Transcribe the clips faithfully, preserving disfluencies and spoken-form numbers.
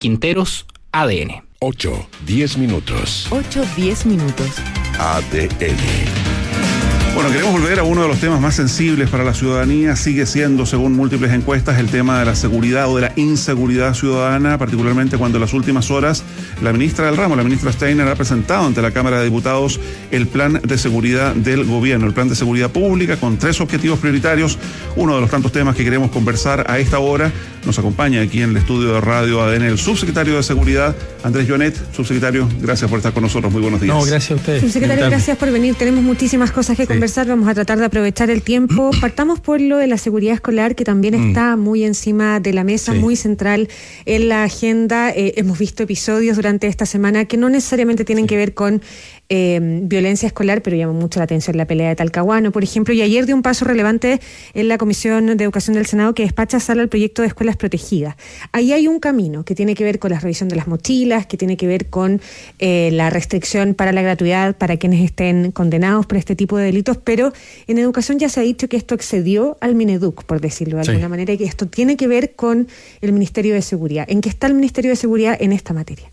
Quinteros, A D N. ocho, diez minutos. ocho, diez minutos. A D N. Bueno, queremos volver a uno de los temas más sensibles para la ciudadanía. Sigue siendo, según múltiples encuestas, el tema de la seguridad o de la inseguridad ciudadana, particularmente cuando en las últimas horas la ministra del ramo, la ministra Steiner, ha presentado ante la Cámara de Diputados el plan de seguridad del gobierno, el plan de seguridad pública con tres objetivos prioritarios. Uno de los tantos temas que queremos conversar a esta hora. Nos acompaña aquí en el estudio de Radio A D N el subsecretario de Seguridad, Andrés Jonet. Subsecretario, gracias por estar con nosotros. Muy buenos días. No, gracias a ustedes. Subsecretario, gracias por venir. Tenemos muchísimas cosas que sí. conversar. Vamos a tratar de aprovechar el tiempo. Partamos por lo de la seguridad escolar, que también mm. está muy encima de la mesa, sí. muy central en la agenda. Eh, hemos visto episodios durante esta semana que no necesariamente tienen sí. que ver con eh, violencia escolar, pero llama mucho la atención la pelea de Talcahuano, por ejemplo. Y ayer dio un paso relevante en la Comisión de Educación del Senado que despacha sala al proyecto de escuelas protegidas. Ahí hay un camino que tiene que ver con la revisión de las mochilas, que tiene que ver con eh, la restricción para la gratuidad para quienes estén condenados por este tipo de delitos, pero en educación ya se ha dicho que esto excedió al Mineduc, por decirlo de sí. alguna manera, y que esto tiene que ver con el Ministerio de Seguridad. ¿En qué está el Ministerio de Seguridad en esta materia?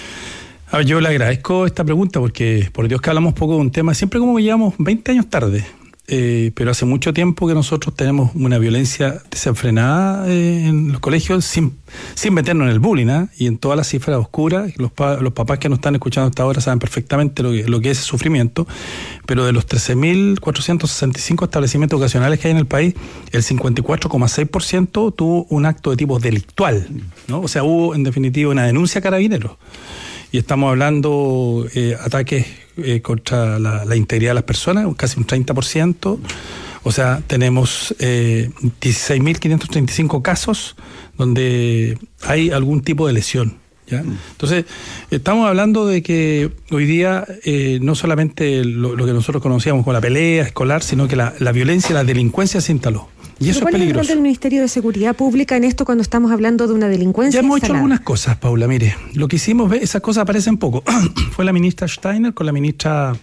A ver, yo le agradezco esta pregunta porque, por Dios que hablamos poco de un tema, siempre como que llevamos veinte años tarde. Eh, pero hace mucho tiempo que nosotros tenemos una violencia desenfrenada eh, en los colegios sin, sin meternos en el bullying, ¿eh? Y en todas las cifras oscuras. Los, pa, los papás que nos están escuchando hasta ahora saben perfectamente lo que, lo que es ese sufrimiento, pero de los trece mil cuatrocientos sesenta y cinco establecimientos educacionales que hay en el país, el cincuenta y cuatro coma seis por ciento tuvo un acto de tipo delictual, ¿no? O sea, hubo en definitiva una denuncia a Carabineros. Y estamos hablando de eh, ataques eh, contra la, la integridad de las personas, casi un treinta por ciento. O sea, tenemos eh, dieciséis mil quinientos treinta y cinco casos donde hay algún tipo de lesión, ¿ya? Entonces, estamos hablando de que hoy día eh, no solamente lo, lo que nosotros conocíamos como la pelea escolar, sino que la, la violencia y la delincuencia se instaló. Y eso es peligroso. ¿Cuál es el rol del Ministerio de Seguridad Pública en esto cuando estamos hablando de una delincuencia Ya hemos instalada? hecho algunas cosas, Paula. Mire, lo que hicimos, esas cosas aparecen poco. Fue la ministra Steiner con la ministra...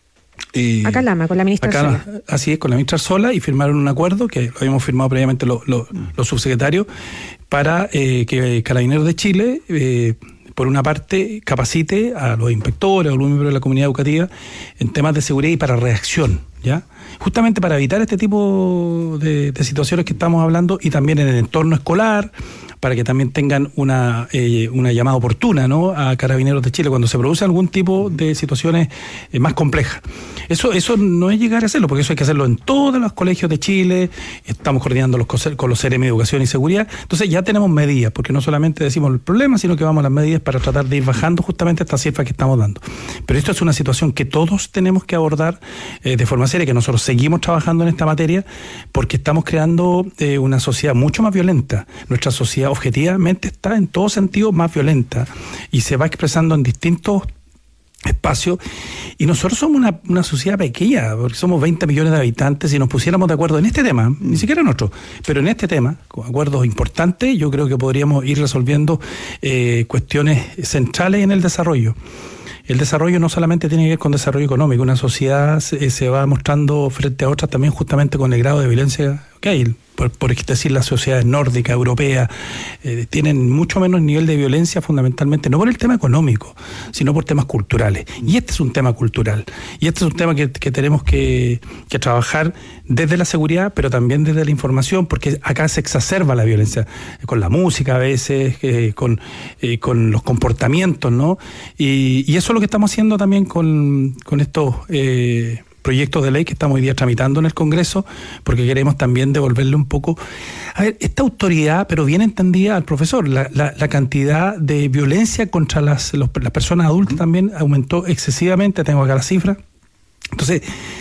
Eh, acá Lama, con la ministra acá, Arzola. Así es, con la ministra Arzola, y firmaron un acuerdo que lo habíamos firmado previamente los lo, lo subsecretarios para eh, que Carabineros de Chile... Eh, por una parte, capacite a los inspectores, a los miembros de la comunidad educativa en temas de seguridad y para reacción, ¿ya? Justamente para evitar este tipo de, de situaciones que estamos hablando, y también en el entorno escolar, para que también tengan una eh, una llamada oportuna, ¿no?, a Carabineros de Chile cuando se produce algún tipo de situaciones eh, más complejas. Eso eso no es llegar a hacerlo, porque eso hay que hacerlo en todos los colegios de Chile. Estamos coordinando los, con los C R M de Educación y Seguridad. Entonces ya tenemos medidas, porque no solamente decimos el problema, sino que vamos a las medidas para tratar de ir bajando justamente estas cifras que estamos dando. Pero esto es una situación que todos tenemos que abordar eh, de forma seria, que nosotros seguimos trabajando en esta materia, porque estamos creando eh, una sociedad mucho más violenta. Nuestra sociedad objetivamente está en todo sentido más violenta y se va expresando en distintos espacios, y nosotros somos una, una sociedad pequeña, porque somos veinte millones de habitantes. Si nos pusiéramos de acuerdo en este tema, ni siquiera en otro, pero en este tema, con acuerdos importantes, yo creo que podríamos ir resolviendo eh, cuestiones centrales en el desarrollo. El desarrollo no solamente tiene que ver con desarrollo económico, una sociedad se, se va mostrando frente a otras también justamente con el grado de violencia que hay. Por, por decir, las sociedades nórdicas, europeas, eh, tienen mucho menos nivel de violencia, fundamentalmente, no por el tema económico, sino por temas culturales. Y este es un tema cultural. Y este es un tema que, que tenemos que, que trabajar desde la seguridad, pero también desde la información, porque acá se exacerba la violencia, con la música a veces, eh, con, eh, con los comportamientos, ¿no? Y, y eso es lo que estamos haciendo también con, con estos... Eh, proyectos de ley que estamos hoy día tramitando en el Congreso, porque queremos también devolverle un poco, a ver, esta autoridad, pero bien entendida al profesor. La, la, la cantidad de violencia contra las, los, las personas adultas también aumentó excesivamente, tengo acá la cifra. Entonces,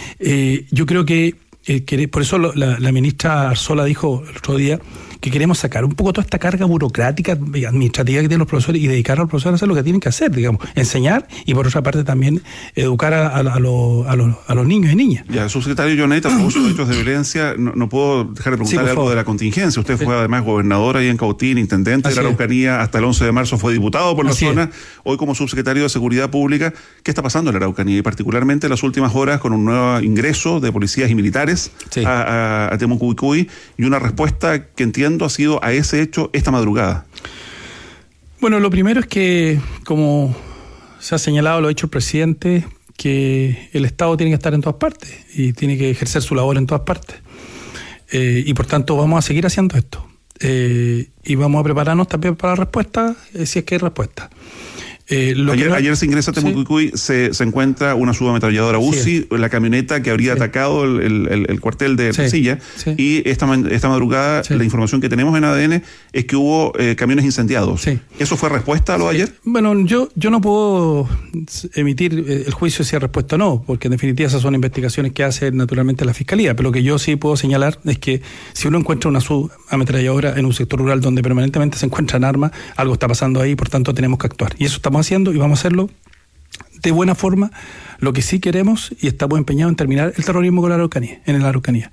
eh, yo creo que, eh, que por eso lo, la, la ministra Arzola dijo el otro día que queremos sacar un poco toda esta carga burocrática administrativa que tienen los profesores y dedicar a los profesores a hacer lo que tienen que hacer, digamos, enseñar, y por otra parte también educar a, a, a, los, a, los, a los niños y niñas. Ya, subsecretario Jonet, a propósito de hechos de violencia, no, no puedo dejar de preguntarle sí, algo de la contingencia. Usted fue además gobernador ahí en Cautín, intendente Así de la Araucanía, hasta el once de marzo fue diputado por la Así zona, es. Hoy como subsecretario de Seguridad Pública. ¿Qué está pasando en la Araucanía? Y particularmente en las últimas horas con un nuevo ingreso de policías y militares sí. a, a, a Temucuicuy, y una respuesta que entiendo ha sido a ese hecho esta madrugada. Bueno, lo primero es que, como se ha señalado, lo ha dicho el presidente, que el Estado tiene que estar en todas partes y tiene que ejercer su labor en todas partes. Eh, y por tanto vamos a seguir haciendo esto. Eh, y vamos a prepararnos también para la respuesta, eh, si es que hay respuesta. Eh, lo ayer, que no, ayer se ingresa a Temucuicuy, sí. se, se encuentra una subametralladora U C I, sí. la camioneta que habría sí. atacado el, el, el cuartel de sí. Silla, sí. y esta, esta madrugada sí. la información que tenemos en A D N es que hubo eh, camiones incendiados. Sí. ¿Eso fue respuesta a lo de ayer? Bueno, yo, yo no puedo emitir el juicio si es respuesta o no, porque en definitiva esas son investigaciones que hace naturalmente la Fiscalía, pero lo que yo sí puedo señalar es que si uno encuentra una subametralladora en un sector rural donde permanentemente se encuentran armas, algo está pasando ahí, por tanto tenemos que actuar. Y eso estamos haciendo y vamos a hacerlo de buena forma. Lo que sí queremos y estamos empeñados en terminar el terrorismo con la Araucanía, en la Araucanía.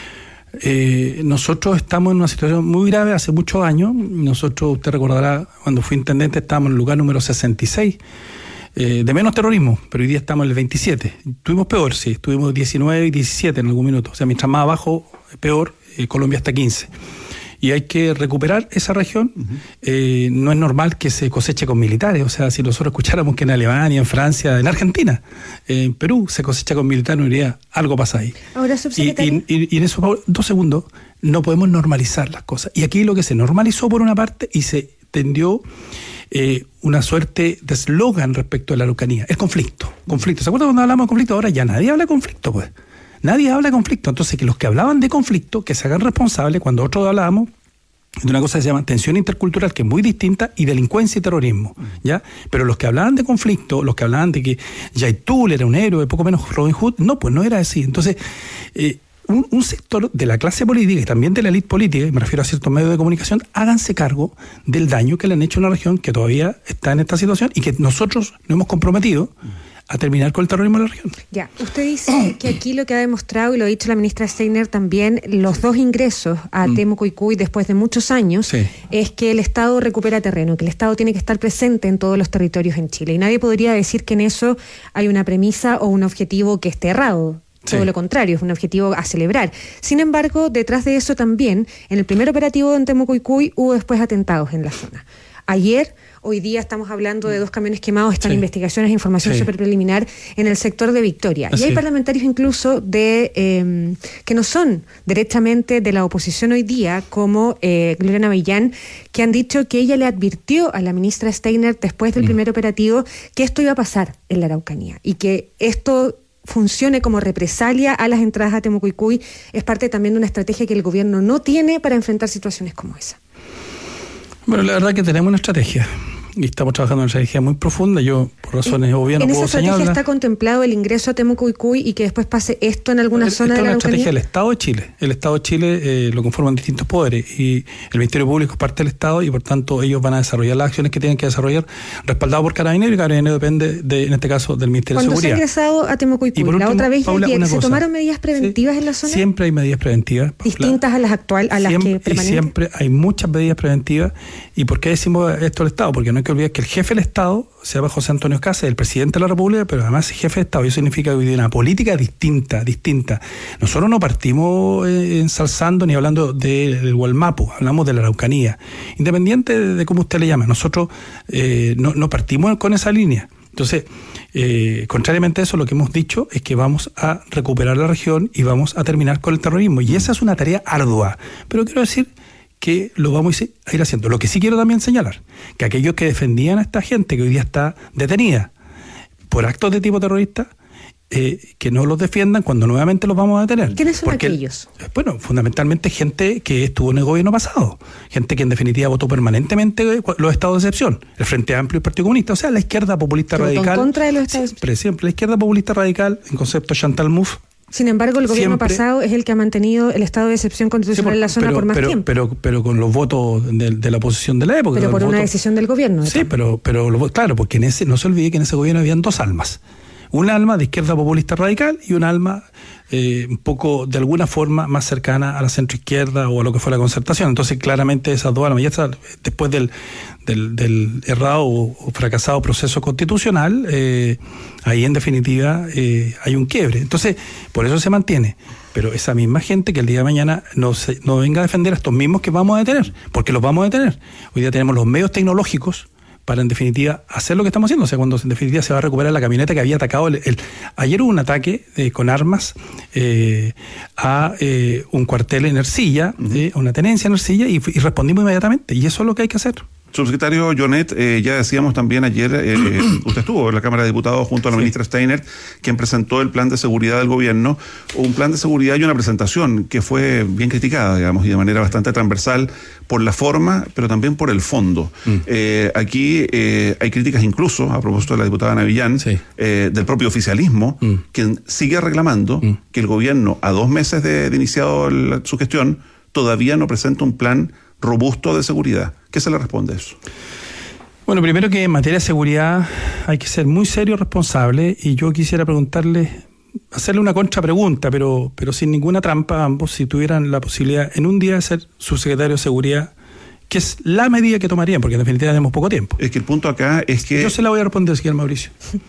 Eh, nosotros estamos en una situación muy grave hace muchos años. Nosotros, usted recordará, cuando fui intendente estábamos en el lugar número sesenta y seis eh, de menos terrorismo, pero hoy día estamos en el veintisiete. Estuvimos peor, sí, estuvimos diecinueve y diecisiete en algún minuto. O sea, mientras más abajo, peor, eh, Colombia hasta quince. Y hay que recuperar esa región. Uh-huh. Eh, no es normal que se coseche con militares. O sea, si nosotros escucháramos que en Alemania, en Francia, en Argentina, eh, en Perú se cosecha con militares, no diría, algo pasa ahí. Ahora, subsecretario. Y, y, y en eso, dos segundos, no podemos normalizar las cosas. Y aquí lo que se normalizó por una parte y se tendió eh, una suerte de eslogan respecto a la Araucanía. El conflicto. Conflicto. ¿Se acuerdan cuando hablamos de conflicto? Ahora ya nadie habla de conflicto, pues. Nadie habla de conflicto. Entonces, que los que hablaban de conflicto, que se hagan responsables cuando otros hablábamos de una cosa que se llama tensión intercultural, que es muy distinta, y delincuencia y terrorismo, ¿ya? Pero los que hablaban de conflicto, los que hablaban de que Yaitul era un héroe, poco menos Robin Hood, no, pues no era así. Entonces, eh, un, un sector de la clase política y también de la élite política, y me refiero a ciertos medios de comunicación, háganse cargo del daño que le han hecho a una región que todavía está en esta situación y que nosotros nos hemos comprometido a terminar con el terrorismo en la región. Ya, usted dice que aquí lo que ha demostrado, y lo ha dicho la ministra Steiner también, los dos ingresos a mm. Temucuicuy después de muchos años, sí. es que el Estado recupera terreno, que el Estado tiene que estar presente en todos los territorios en Chile. Y nadie podría decir que en eso hay una premisa o un objetivo que esté errado. Todo sí. lo contrario, es un objetivo a celebrar. Sin embargo, detrás de eso también, en el primer operativo en Temucuicuy hubo después atentados en la zona. Ayer, hoy día estamos hablando de dos camiones quemados, están sí. investigaciones e información sí. súper preliminar en el sector de Victoria. Así. Y hay parlamentarios incluso de eh, que no son derechamente de la oposición hoy día, como eh, Gloria Navillán, que han dicho que ella le advirtió a la ministra Steiner después del mm. primer operativo que esto iba a pasar en la Araucanía y que esto funcione como represalia a las entradas a Temucuicuy es parte también de una estrategia que el gobierno no tiene para enfrentar situaciones como esa. Bueno, la verdad que tenemos una estrategia y estamos trabajando en una estrategia muy profunda. Yo, por razones obvias, no puedo señalarla. ¿En esa estrategia está contemplado el ingreso a Temucuicuy y que después pase esto en alguna Esta zona de la Araucanía? Esta es la estrategia del Estado de Chile. El Estado de Chile eh, lo conforman distintos poderes y el Ministerio Público es parte del Estado y, por tanto, ellos van a desarrollar las acciones que tienen que desarrollar, respaldado por Carabineros, y Carabineros depende, de, en este caso, del Ministerio de Seguridad. Cuando se ha ingresado a Temucuicuy, la último, otra vez Paula, ayer, ¿se cosa. tomaron medidas preventivas sí, en la zona? Siempre hay medidas preventivas, Paula. Distintas a las actuales, a las siempre, que permanecen. Y siempre hay muchas medidas preventivas. ¿Y por qué decimos esto al Estado? Porque no hay que olvidar que el jefe del Estado se llama José Antonio Cáceres, el presidente de la República, pero además es jefe de Estado. Y eso significa que hoy día una política distinta, distinta. Nosotros no partimos eh, ensalzando ni hablando de, del Gualmapu, hablamos de la Araucanía. Independiente de, de cómo usted le llama, nosotros eh, no, no partimos con esa línea. Entonces, eh, contrariamente a eso, lo que hemos dicho es que vamos a recuperar la región y vamos a terminar con el terrorismo. Y esa es una tarea ardua. Pero quiero decir que lo vamos a ir haciendo. Lo que sí quiero también señalar, que aquellos que defendían a esta gente que hoy día está detenida por actos de tipo terrorista, eh, que no los defiendan cuando nuevamente los vamos a detener. ¿Quiénes son Porque, aquellos? Bueno, fundamentalmente gente que estuvo en el gobierno pasado, gente que en definitiva votó permanentemente los estados de excepción, el Frente Amplio y el Partido Comunista, o sea, la izquierda populista radical. En contra de los estados de excepción. Siempre, la izquierda populista radical, en concepto Chantal Mouffe. Sin embargo, el gobierno Siempre, pasado es el que ha mantenido el estado de excepción constitucional sí, por, en la zona pero, por más pero, tiempo. Pero, pero con los votos de, de la oposición de la época. Pero por una votos, decisión del gobierno. Sí, pero, pero lo, claro, porque en ese no se olvide que en ese gobierno habían dos almas. Un alma de izquierda populista radical y un alma eh, un poco, de alguna forma, más cercana a la centroizquierda o a lo que fue la concertación. Entonces, claramente esas dos almas, ya está, después del, del, del errado o fracasado proceso constitucional, eh, ahí en definitiva eh, hay un quiebre. Entonces, por eso se mantiene. Pero esa misma gente que el día de mañana no, se, no venga a defender a estos mismos que vamos a detener, porque los vamos a detener. Hoy día tenemos los medios tecnológicos para en definitiva hacer lo que estamos haciendo, o sea, cuando en definitiva se va a recuperar la camioneta que había atacado el, el ayer hubo un ataque eh, con armas eh, a eh, un cuartel en Ercilla, uh-huh. eh, una tenencia en Ercilla y, y respondimos inmediatamente, y eso es lo que hay que hacer. Subsecretario Jonet, eh, ya decíamos también ayer, eh, usted estuvo en la Cámara de Diputados junto a la sí. ministra Steiner, quien presentó el plan de seguridad del gobierno, un plan de seguridad y una presentación que fue bien criticada, digamos, y de manera bastante transversal por la forma, pero también por el fondo. Mm. Eh, aquí eh, hay críticas incluso, a propósito de la diputada Navillán, sí. eh, del propio oficialismo, mm. quien sigue reclamando mm. que el gobierno, a dos meses de, de iniciado la, su gestión, todavía no presenta un plan robusto de seguridad. ¿Qué se le responde a eso? Bueno, primero que en materia de seguridad hay que ser muy serio y responsable, y yo quisiera preguntarle, hacerle una contrapregunta, pero, pero sin ninguna trampa a ambos, si tuvieran la posibilidad en un día de ser subsecretario de seguridad, ¿qué es la medida que tomarían? Porque en definitiva tenemos poco tiempo. Es que el punto acá es que... Yo se la voy a responder, señor Mauricio.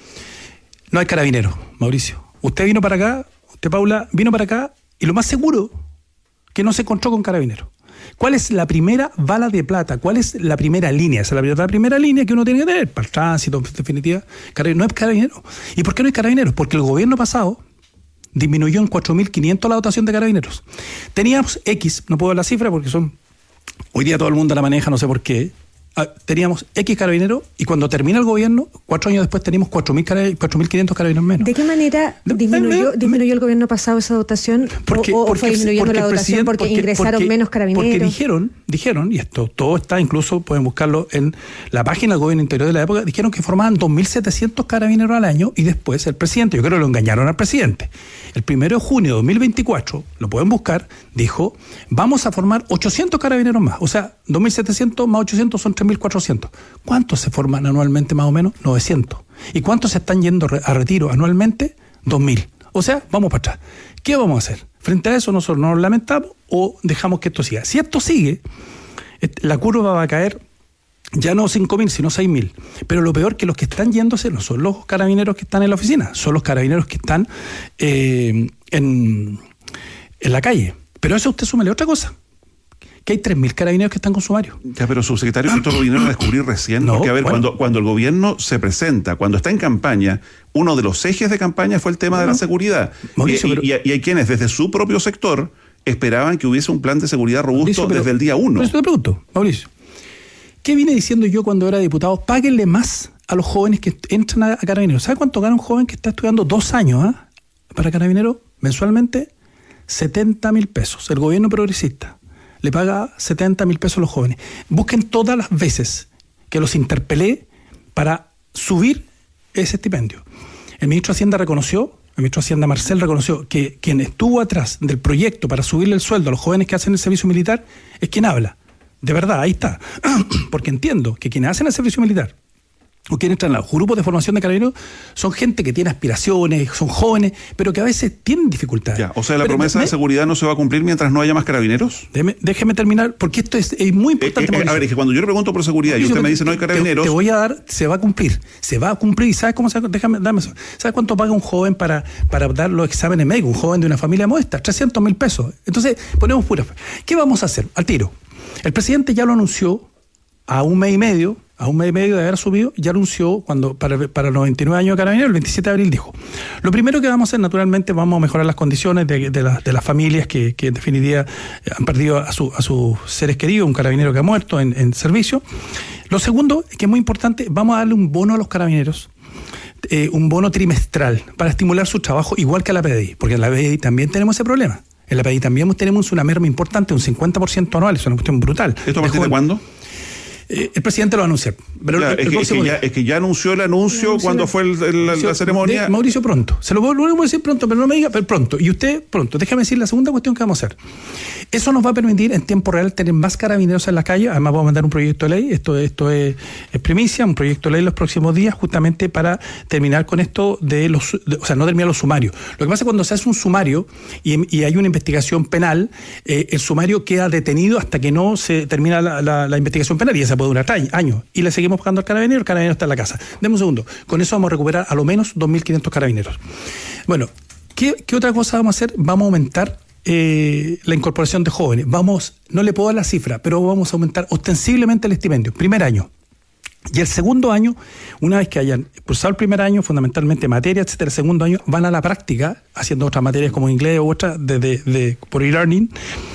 No hay carabineros, Mauricio. Usted vino para acá, usted, Paula, vino para acá, y lo más seguro que no se encontró con carabineros. ¿Cuál es la primera bala de plata? ¿Cuál es la primera línea? Esa es la primera línea que uno tiene que tener para el tránsito, en definitiva. No es carabinero. ¿Y por qué no hay carabineros? Porque el gobierno pasado disminuyó en cuatro mil quinientos la dotación de carabineros. Teníamos X, no puedo dar la cifra porque son... Hoy día todo el mundo la maneja, no sé por qué. Teníamos X carabineros y cuando termina el gobierno, cuatro años después tenemos cuatro mil quinientos carabineros menos. ¿De qué manera disminuyó, disminuyó el gobierno pasado esa dotación? Porque, ¿O, o porque, fue disminuyendo la dotación porque, porque ingresaron porque, menos carabineros? Porque dijeron, dijeron, y esto todo está, incluso pueden buscarlo en la página del gobierno interior de la época, dijeron que formaban dos mil setecientos carabineros al año y después el presidente, yo creo que lo engañaron al presidente, el primero de junio de dos mil veinticuatro, lo pueden buscar, dijo, vamos a formar ochocientos carabineros más, o sea, dos mil setecientos más ochocientos son tres mil cuatrocientos. ¿Cuántos se forman anualmente más o menos? novecientos. ¿Y cuántos se están yendo a retiro anualmente? dos mil. O sea, vamos para atrás. ¿Qué vamos a hacer? Frente a eso nosotros nos lamentamos o dejamos que esto siga. Si esto sigue, la curva va a caer ya no cinco mil, sino seis mil. Pero lo peor que los que están yéndose no son los carabineros que están en la oficina, son los carabineros que están eh, en, en la calle. Pero a eso usted súmele otra cosa, que hay tres mil carabineros que están con sumario. Ya, pero subsecretario, esto lo vinieron a descubrir recién, no, porque a ver, bueno. cuando, cuando el gobierno se presenta, cuando está en campaña, uno de los ejes de campaña fue el tema bueno. de la seguridad. Mauricio, y, pero... y, y hay quienes desde su propio sector esperaban que hubiese un plan de seguridad robusto Mauricio, pero, desde el día uno. Por eso te pregunto, Mauricio, ¿qué vine diciendo yo cuando era diputado? Páguenle más a los jóvenes que entran a, a carabineros. ¿Sabe cuánto gana un joven que está estudiando dos años ¿eh? para carabineros mensualmente? setenta mil pesos. El gobierno progresista le paga setenta mil pesos a los jóvenes. Busquen todas las veces que los interpelé para subir ese estipendio. El ministro de Hacienda reconoció, el ministro de Hacienda Marcel reconoció que quien estuvo atrás del proyecto para subirle el sueldo a los jóvenes que hacen el servicio militar es quien habla. De verdad, ahí está. Porque entiendo que quienes hacen el servicio militar o quienes entran a los grupos de formación de carabineros son gente que tiene aspiraciones, son jóvenes, pero que a veces tienen dificultades. Ya, o sea, la pero, promesa me, de seguridad no se va a cumplir mientras no haya más carabineros. Déjeme, déjeme terminar, porque esto es, es muy importante. Eh, eh, a ver, es que cuando yo le pregunto por seguridad y usted me dice no hay carabineros... Te, te voy a dar, se va a cumplir, se va a cumplir. ¿Y sabes cómo se Déjame, dame eso. ¿Sabes cuánto paga un joven para, para dar los exámenes médicos? Un joven de una familia modesta, trescientos mil pesos. Entonces, ponemos pura... ¿Qué vamos a hacer? Al tiro. El presidente ya lo anunció a un mes y medio, a un mes y medio de haber subido, ya anunció cuando para, para los veintinueve años de carabineros, el veintisiete de abril dijo, lo primero que vamos a hacer, naturalmente, vamos a mejorar las condiciones de, de, la, de las familias que, que en definitiva han perdido a, su, a sus seres queridos, un carabinero que ha muerto en, en servicio. Lo segundo, que es muy importante, vamos a darle un bono a los carabineros, eh, un bono trimestral para estimular su trabajo, igual que a la P D I, porque en la P D I también tenemos ese problema. En la P D I también tenemos una merma importante, un cincuenta por ciento anual, es una cuestión brutal. ¿Esto a partir de cuándo? Eh, el presidente lo anunció. Pero claro, el, el es, que, es, que ya, es que ya anunció el anuncio no, cuando fue el, el, Mauricio, la ceremonia. De, Mauricio, pronto. Se lo voy, lo voy a decir pronto, pero no me diga, pero pronto. Y usted, pronto. Déjame decir la segunda cuestión que vamos a hacer. Eso nos va a permitir en tiempo real tener más carabineros en la calle. Además, vamos a mandar un proyecto de ley. Esto, esto es, es primicia, un proyecto de ley en los próximos días, justamente para terminar con esto de los. De, o sea, no terminar los sumarios. Lo que pasa es cuando se hace un sumario y, y hay una investigación penal, eh, el sumario queda detenido hasta que no se termina la, la, la investigación penal y esa puede durar años. Y le seguimos pagando al carabinero, el carabinero está en la casa. Deme un segundo. Con eso vamos a recuperar a lo menos dos mil quinientos carabineros. Bueno, ¿qué, qué otra cosa vamos a hacer? Vamos a aumentar eh, la incorporación de jóvenes. Vamos, no le puedo dar la cifra, pero vamos a aumentar ostensiblemente el estipendio. Primer año, Y el segundo año, una vez que hayan cursado el primer año, fundamentalmente materia, etcétera, el segundo año van a la práctica, haciendo otras materias como inglés u otras de, de, de, por e-learning.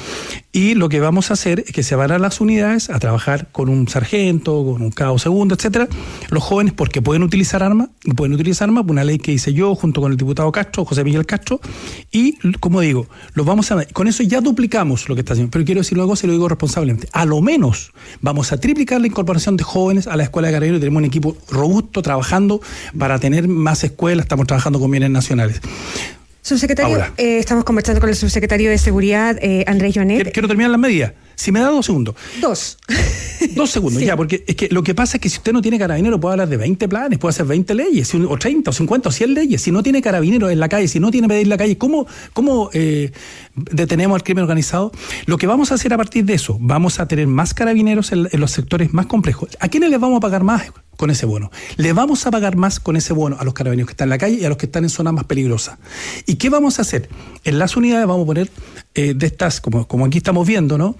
Y lo que vamos a hacer es que se van a las unidades a trabajar con un sargento, con un cabo segundo, etcétera. Los jóvenes, porque pueden utilizar armas, pueden utilizar armas, una ley que hice yo junto con el diputado Castro, José Miguel Castro, y como digo, los vamos a, con eso ya duplicamos lo que está haciendo. Pero quiero decir luego, se lo digo responsablemente, a lo menos vamos a triplicar la incorporación de jóvenes a la escuela de Carabineros. Tenemos un equipo robusto trabajando para tener más escuelas, estamos trabajando con bienes nacionales. Subsecretario, eh, estamos conversando con el subsecretario de Seguridad, eh, Andrés Joanet. Quiero, quiero terminar las medidas. Si me da dos segundos. Dos. Dos segundos, sí. Ya, porque es que lo que pasa es que si usted no tiene carabinero puede hablar de veinte planes, puede hacer veinte leyes, o treinta, o cincuenta, o cien leyes. Si no tiene carabineros en la calle, si no tiene pedir en la calle, ¿cómo, cómo eh, detenemos al crimen organizado? Lo que vamos a hacer a partir de eso, vamos a tener más carabineros en, en los sectores más complejos. ¿A quiénes les vamos a pagar más con ese bono? Le vamos a pagar más con ese bono a los carabineros que están en la calle y a los que están en zonas más peligrosas. ¿Y qué vamos a hacer? En las unidades vamos a poner eh, de estas, como, como aquí estamos viendo, ¿no?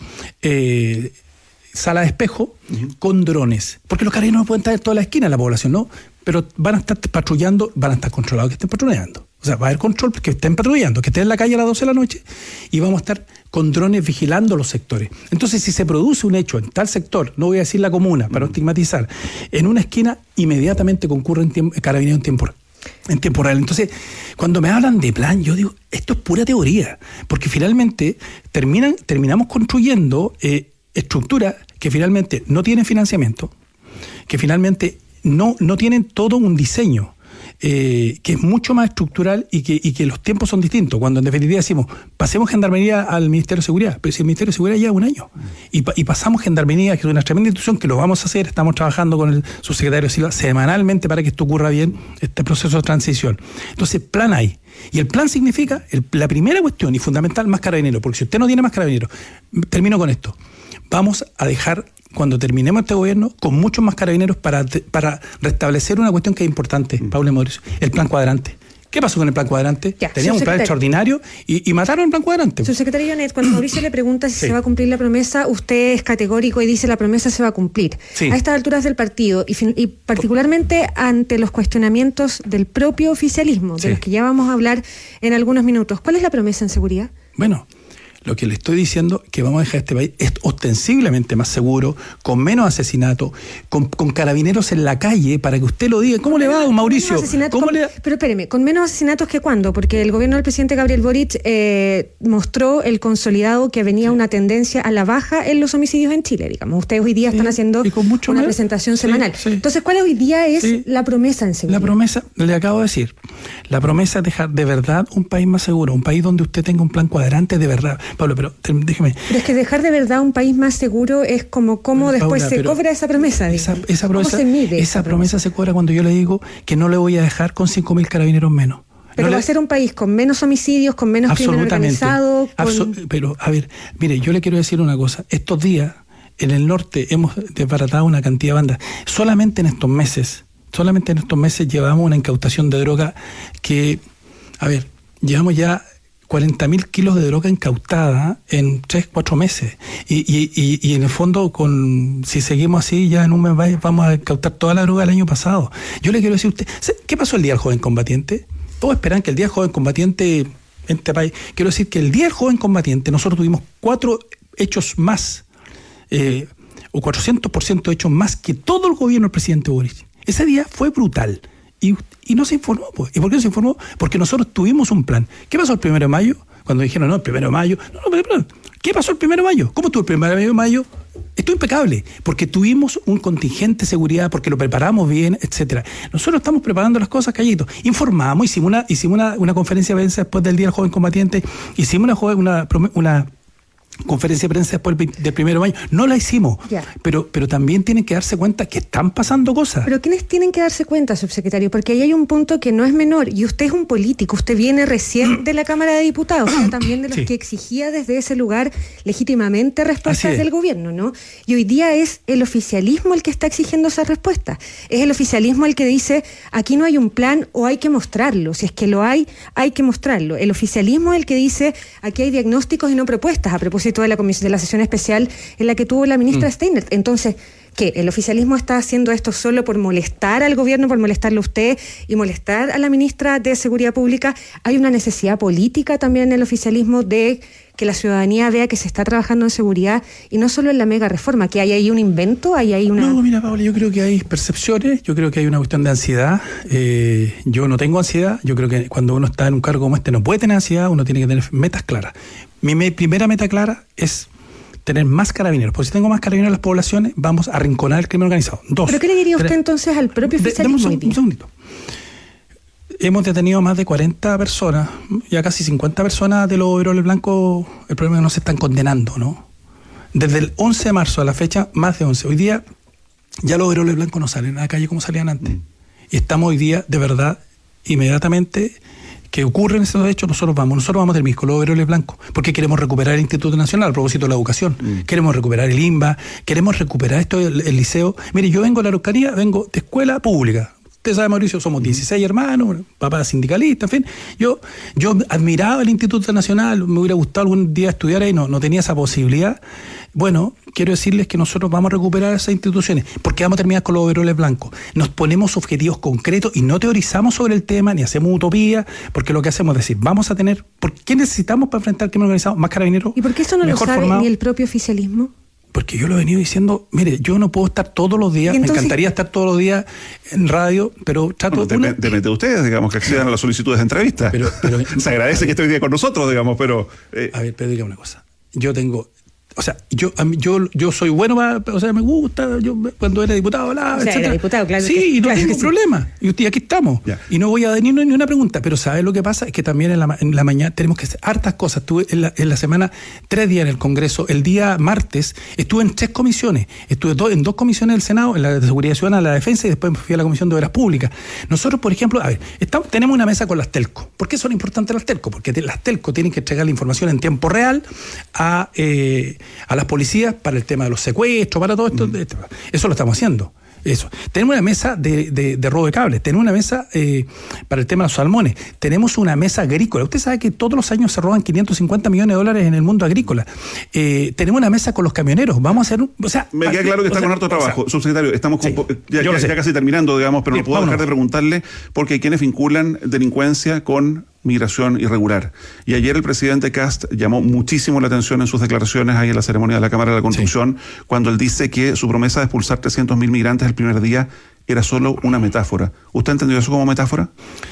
Eh, sala de espejo uh-huh. con drones, porque los carabineros no pueden estar en toda la esquina de la población, ¿no? Pero van a estar patrullando, van a estar controlados que estén patrullando. O sea, va a haber control que estén patrullando, que estén en la calle a las doce de la noche y vamos a estar con drones vigilando los sectores. Entonces, si se produce un hecho en tal sector, no voy a decir la comuna para no estigmatizar, en una esquina inmediatamente concurre en tiempo, carabineros en tiempo en tiempo real. Entonces, cuando me hablan de plan, yo digo, esto es pura teoría, porque finalmente terminan, terminamos construyendo eh, estructuras que finalmente no tienen financiamiento, que finalmente no, no tienen todo un diseño, eh, que es mucho más estructural y que, y que los tiempos son distintos. Cuando en definitiva decimos, pasemos Gendarmería al Ministerio de Seguridad, pero si el Ministerio de Seguridad lleva un año, y, y pasamos Gendarmería, que es una tremenda institución, que lo vamos a hacer, estamos trabajando con el subsecretario Silva semanalmente para que esto ocurra bien, este proceso de transición. Entonces, plan hay. Y el plan significa, el, la primera cuestión y fundamental, más carabineros, porque si usted no tiene más carabineros, termino con esto, vamos a dejar, cuando terminemos este gobierno, con muchos más carabineros para, para restablecer una cuestión que es importante, mm. Paula y Mauricio, el plan cuadrante. ¿Qué pasó con el plan cuadrante? Ya, teníamos un plan extraordinario y, y mataron el plan cuadrante. Subsecretario Joanet, cuando Mauricio le pregunta si sí. se va a cumplir la promesa, usted es categórico y dice la promesa se va a cumplir. Sí. A estas alturas del partido y, y particularmente ante los cuestionamientos del propio oficialismo, de sí. los que ya vamos a hablar en algunos minutos, ¿cuál es la promesa en seguridad? Bueno, lo que le estoy diciendo es que vamos a dejar este país ostensiblemente más seguro, con menos asesinatos, con, con carabineros en la calle, para que usted lo diga. ¿Cómo le va, don Mauricio? ¿Cómo con, le... Pero espéreme, ¿con menos asesinatos que cuándo? Porque el gobierno del presidente Gabriel Boric eh, mostró el consolidado que venía sí. una tendencia a la baja en los homicidios en Chile, digamos. Ustedes hoy día sí. están haciendo una más. presentación sí, semanal. Sí. Entonces, ¿cuál hoy día es sí. la promesa en seguridad? La promesa, le acabo de decir, la promesa es dejar de verdad un país más seguro, un país donde usted tenga un plan cuadrante de verdad. Pablo, pero déjeme. Pero es que dejar de verdad un país más seguro es como cómo pero, después Paula, se cobra esa promesa. Esa, esa promesa, ¿Cómo se mide esa, esa promesa? promesa se cobra cuando yo le digo que no le voy a dejar con cinco mil carabineros menos. Pero no va le... a ser un país con menos homicidios, con menos crimen organizado. Con... Absol... Pero, a ver, mire, yo le quiero decir una cosa. Estos días, en el norte, hemos desbaratado una cantidad de bandas. Solamente en estos meses, solamente en estos meses llevamos una incautación de droga que, a ver, llevamos ya cuarenta mil kilos de droga incautada en tres, cuatro meses. Y, y, y, y en el fondo, con si seguimos así, ya en un mes vamos a incautar toda la droga del año pasado. Yo le quiero decir a usted, ¿qué pasó el Día del Joven Combatiente? Todos esperan que el Día del Joven Combatiente en este país... Quiero decir que el Día del Joven Combatiente, nosotros tuvimos cuatro hechos más, eh, o cuatrocientos por ciento hechos más que todo el gobierno del presidente Boric. Ese día fue brutal. Y, y no se informó, pues. ¿Y por qué no se informó? Porque nosotros tuvimos un plan. ¿Qué pasó el primero de mayo? Cuando dijeron, no, el primero de mayo. No, no, pero, ¿qué pasó el primero de mayo? ¿Cómo estuvo el primero de mayo? Estuvo impecable, porque tuvimos un contingente de seguridad, porque lo preparamos bien, etcétera. Nosotros estamos preparando las cosas callitos. Informamos, hicimos una, hicimos una, una conferencia de prensa después del Día del Joven Combatiente, hicimos una, una, una conferencia de prensa después del primero de mayo. No la hicimos, yeah. pero, pero también tienen que darse cuenta que están pasando cosas. Pero ¿quiénes tienen que darse cuenta, subsecretario? Porque ahí hay un punto que no es menor, y usted es un político, usted viene recién de la Cámara de Diputados, o sea, también de los sí. que exigía desde ese lugar legítimamente respuestas del gobierno, ¿no? Y hoy día es el oficialismo el que está exigiendo esas respuestas. Es el oficialismo el que dice, aquí no hay un plan o hay que mostrarlo. Si es que lo hay, hay que mostrarlo. El oficialismo es el que dice, aquí hay diagnósticos y no propuestas, a propósito propósito de la comisión, de la sesión especial en la que tuvo la ministra mm. Steiner. Entonces, ¿qué? ¿El oficialismo está haciendo esto solo por molestar al gobierno, por molestarle a usted y molestar a la ministra de Seguridad Pública? ¿Hay una necesidad política también en el oficialismo de que la ciudadanía vea que se está trabajando en seguridad y no solo en la mega reforma? ¿Que hay ahí un invento? ¿Hay ahí una...? No, mira, Paula, yo creo que hay percepciones, yo creo que hay una cuestión de ansiedad. Eh, yo no tengo ansiedad, yo creo que cuando uno está en un cargo como este no puede tener ansiedad, uno tiene que tener metas claras. Mi me, primera meta clara es tener más carabineros, porque si tengo más carabineros en las poblaciones, vamos a arrinconar el crimen organizado. Dos. ¿Pero qué le diría usted tres, entonces al propio oficialismo? De, de, un, un segundito. Hemos detenido más de cuarenta personas, ya casi cincuenta personas de los overoles blancos. El problema es que no se están condenando, ¿no? Desde el once de marzo a la fecha, más de once. Hoy día ya los overoles blancos no salen a la calle como salían antes. Mm. Y estamos hoy día, de verdad, inmediatamente que ocurren esos hechos, nosotros vamos, nosotros vamos a terminar con los overoles blancos, porque queremos recuperar el Instituto Nacional a propósito de la educación, mm. queremos recuperar el I N B A, queremos recuperar esto, el, el liceo. Mire, yo vengo de la Araucanía, vengo de escuela pública. Usted sabe, Mauricio, somos dieciséis hermanos, papá sindicalista, en fin. Yo, yo admiraba el Instituto Nacional, me hubiera gustado algún día estudiar ahí, no, no tenía esa posibilidad. Bueno, quiero decirles que nosotros vamos a recuperar esas instituciones, porque vamos a terminar con los overoles blancos. Nos ponemos objetivos concretos y no teorizamos sobre el tema, ni hacemos utopía, porque lo que hacemos es decir, vamos a tener, ¿por qué necesitamos para enfrentar el crimen organizado más carabineros? ¿Y por qué eso no lo sabe formado? Ni el propio oficialismo? Porque yo lo he venido diciendo, mire, yo no puedo estar todos los días, entonces, me encantaría estar todos los días en radio, pero trato... Bueno, una... depende de ustedes, digamos, que accedan a las solicitudes de entrevista. Pero, pero, Se agradece que esté hoy día con nosotros, digamos, pero... Eh... A ver, pero diga una cosa. Yo tengo... O sea, yo yo yo soy bueno para, o sea, me gusta, yo cuando era diputado hablaba, o sea, etcétera. Era diputado, claro. Sí, que, no claro tengo sí. problema. Y usted, aquí estamos. Ya. Y no voy a venir ni una pregunta, pero ¿sabes lo que pasa? Es que también en la, en la mañana tenemos que hacer hartas cosas. Estuve en la, en la semana tres días en el Congreso. El día martes estuve en tres comisiones. Estuve do, en dos comisiones del Senado, en la de Seguridad Ciudadana, la Defensa, y después fui a la Comisión de Obras Públicas. Nosotros, por ejemplo, a ver, estamos, tenemos una mesa con las telco. ¿Por qué son importantes las telco? Porque te, las telco tienen que entregar la información en tiempo real a, eh, a las policías para el tema de los secuestros, para todo esto. Mm. Eso lo estamos haciendo. Eso. Tenemos una mesa de, de, de robo de cables, tenemos una mesa eh, para el tema de los salmones, tenemos una mesa agrícola. Usted sabe que todos los años se roban quinientos cincuenta millones de dólares en el mundo agrícola. Eh, tenemos una mesa con los camioneros. Vamos a hacer un... O sea, me queda claro que está sea, con harto trabajo. O sea, subsecretario, estamos con, sí, ya, ya, ya casi terminando, digamos, pero Bien, no puedo vámonos. dejar de preguntarle, porque hay quienes vinculan delincuencia con migración irregular. Y ayer el presidente Kast llamó muchísimo la atención en sus declaraciones ahí en la ceremonia de la Cámara de la Construcción, sí. cuando él dice que su promesa de expulsar trescientos mil migrantes el primer día era solo una metáfora. ¿Usted entendió eso como metáfora?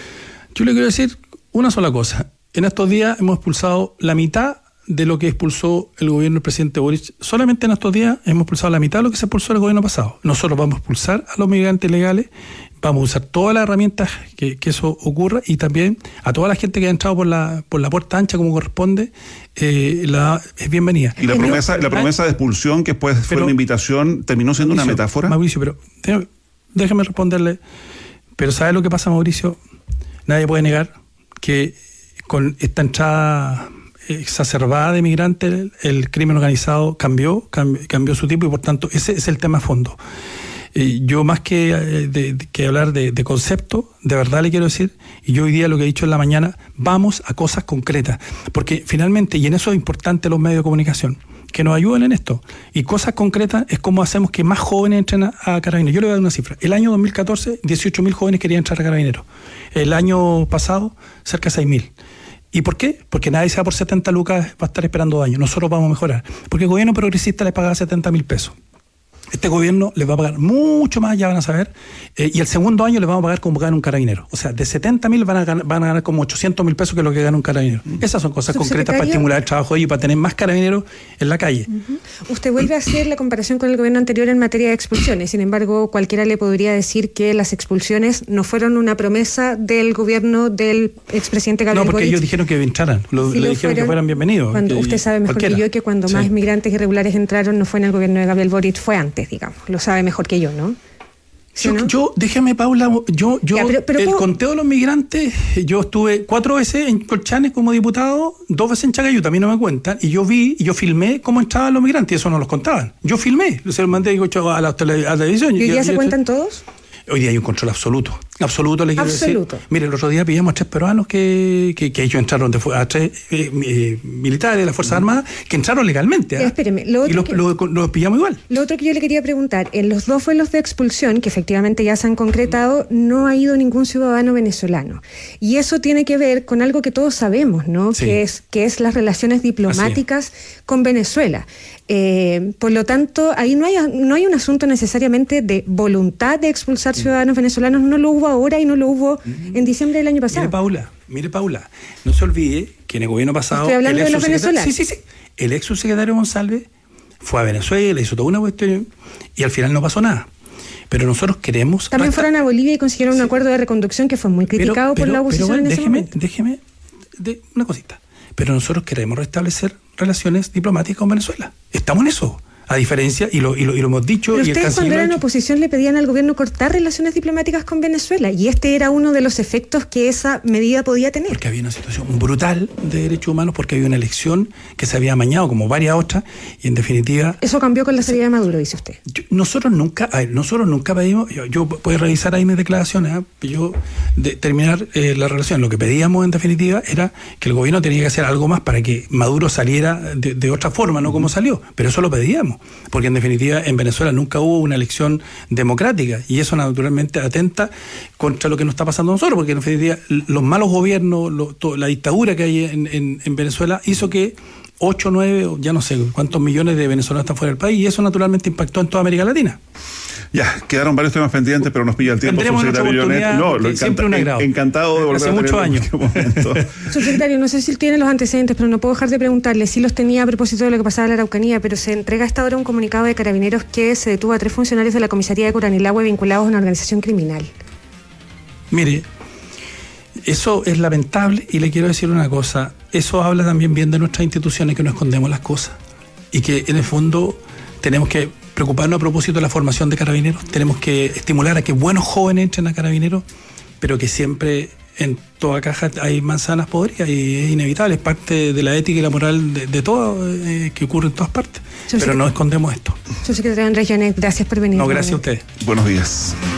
Yo le quiero decir una sola cosa. En estos días hemos expulsado la mitad de lo que expulsó el gobierno del presidente Boric. Solamente en estos días hemos expulsado la mitad de lo que se expulsó el gobierno pasado. Nosotros vamos a expulsar a los migrantes ilegales, vamos a usar todas las herramientas que, que eso ocurra, y también a toda la gente que ha entrado por la por la puerta ancha como corresponde, eh, la es bienvenida. Y la promesa la promesa de expulsión, que después fue una invitación, terminó siendo Mauricio, una metáfora. Mauricio, pero déjeme responderle. Pero ¿sabe lo que pasa, Mauricio? Nadie puede negar que con esta entrada exacerbada de migrantes, el, el crimen organizado cambió, cambió, cambió su tipo, y por tanto ese es el tema a fondo. Eh, yo más que, de, de, que hablar de, de concepto, de verdad le quiero decir, y yo hoy día lo que he dicho en la mañana, vamos a cosas concretas, porque finalmente, y en eso es importante los medios de comunicación, que nos ayuden en esto, y cosas concretas es cómo hacemos que más jóvenes entren a, a Carabineros. Yo le voy a dar una cifra. El año dos mil catorce, dieciocho mil jóvenes querían entrar a Carabineros. El año pasado, cerca de seis mil. ¿Y por qué? Porque nadie se va por setenta lucas, va a estar esperando daño. Nosotros vamos a mejorar. Porque el gobierno progresista les pagaba setenta mil pesos. Este gobierno les va a pagar mucho más, ya van a saber, eh, y el segundo año les vamos a pagar como gana un carabinero. O sea, de setenta mil van a ganar, van a ganar como ochocientos mil pesos, que es lo que gana un carabinero. Mm. Esas son cosas concretas para estimular el trabajo de ellos y para tener más carabineros en la calle. Uh-huh. Usted vuelve a hacer la comparación con el gobierno anterior en materia de expulsiones. Sin embargo, cualquiera le podría decir que las expulsiones no fueron una promesa del gobierno del expresidente Gabriel Boric. No, porque Boric. ellos dijeron que entraran, lo, sí le lo dijeron fueron, que fueran bienvenidos. Cuando que, usted sabe mejor cualquiera. que yo que cuando sí. más migrantes irregulares entraron no fue en el gobierno de Gabriel Boric, fue antes, digamos. Lo sabe mejor que yo, ¿no? ¿Sí, yo, no? yo, déjame, Paula, yo, yo ya, pero, pero el ¿cómo? conteo de los migrantes, yo estuve cuatro veces en Colchanes como diputado, dos veces en Chacayuta, a mí no me cuentan, y yo vi, y yo filmé cómo entraban los migrantes, y eso no los contaban. Yo filmé, se lo mandé digo, a, la, a la televisión. ¿Y hoy día yo, se yo, cuentan todos? Hoy día hay un control absoluto. Absoluto, le quiero Absoluto. decir. Mire, el otro día pillamos a tres peruanos que, que, que ellos entraron, de, a tres eh, eh, militares de las Fuerzas Armadas que entraron legalmente. ¿eh? Espéreme, lo otro y los, que... lo, los pillamos igual. Lo otro que yo le quería preguntar, en los dos vuelos de expulsión, que efectivamente ya se han concretado, no ha ido ningún ciudadano venezolano. Y eso tiene que ver con algo que todos sabemos, ¿no? Sí. Que es, que es las relaciones diplomáticas con Venezuela. Eh, por lo tanto, ahí no hay, no hay un asunto necesariamente de voluntad de expulsar ciudadanos venezolanos, no lo hubo ahora y no lo hubo en diciembre del año pasado. Mire, Paula, mire, Paula, no se olvide que en el gobierno pasado... Estoy hablando el de los venezolanos. Sí, sí, sí. El ex subsecretario González fue a Venezuela, hizo toda una cuestión y al final no pasó nada. Pero nosotros queremos... También resta- fueron a Bolivia y consiguieron un acuerdo de reconducción que fue muy criticado Pero- por la pero- oposición pero, bueno, en ese déjeme, momento. déjeme de una cosita. Pero nosotros queremos restablecer relaciones diplomáticas con Venezuela. Estamos en eso. A diferencia, y lo, y lo, y lo hemos dicho... Pero y el ustedes canciller cuando lo ha eran dicho. oposición le pedían al gobierno cortar relaciones diplomáticas con Venezuela y este era uno de los efectos que esa medida podía tener. Porque había una situación brutal de derechos humanos, porque había una elección que se había amañado como varias otras, y en definitiva... Eso cambió con la salida de Maduro, dice usted. Yo- nosotros nunca a ver, nosotros nunca pedimos, yo, yo puedo revisar ahí mis declaraciones, ¿eh? Yo de terminar eh, la relación, lo que pedíamos en definitiva era que el gobierno tenía que hacer algo más para que Maduro saliera de, de otra forma, no como salió, pero eso lo pedíamos, porque en definitiva en Venezuela nunca hubo una elección democrática y eso naturalmente atenta contra lo que nos está pasando a nosotros, porque en definitiva los malos gobiernos, lo, to, la dictadura que hay en, en, en Venezuela hizo que ocho, nueve, ya no sé cuántos millones de venezolanos están fuera del país y eso naturalmente impactó en toda América Latina. Ya, quedaron varios temas pendientes, pero nos pilla el tiempo. Tendremos nuestra Subsecretario oportunidad, Llonet. No, porque lo siempre un agrado. Encantado de volver Hace a muchos tenerlo en años. cualquier momento. Subsecretario, no sé si él tiene los antecedentes, pero no puedo dejar de preguntarle si los tenía a propósito de lo que pasaba en la Araucanía, pero se entrega hasta ahora un comunicado de Carabineros que se detuvo a tres funcionarios de la comisaría de Curanilahue vinculados a una organización criminal. Mire, eso es lamentable y le quiero decir una cosa, eso habla también bien de nuestras instituciones, que no escondemos las cosas y que en el fondo tenemos que preocuparnos a propósito de la formación de carabineros, tenemos que estimular a que buenos jóvenes entren a carabineros, pero que siempre en toda caja hay manzanas podridas y es inevitable, es parte de la ética y la moral de, de todo eh, que ocurre en todas partes, Yo pero sé no que... escondemos esto. Subsecretario Andrés Llonet, gracias por venir. No, gracias a ustedes. Buenos días.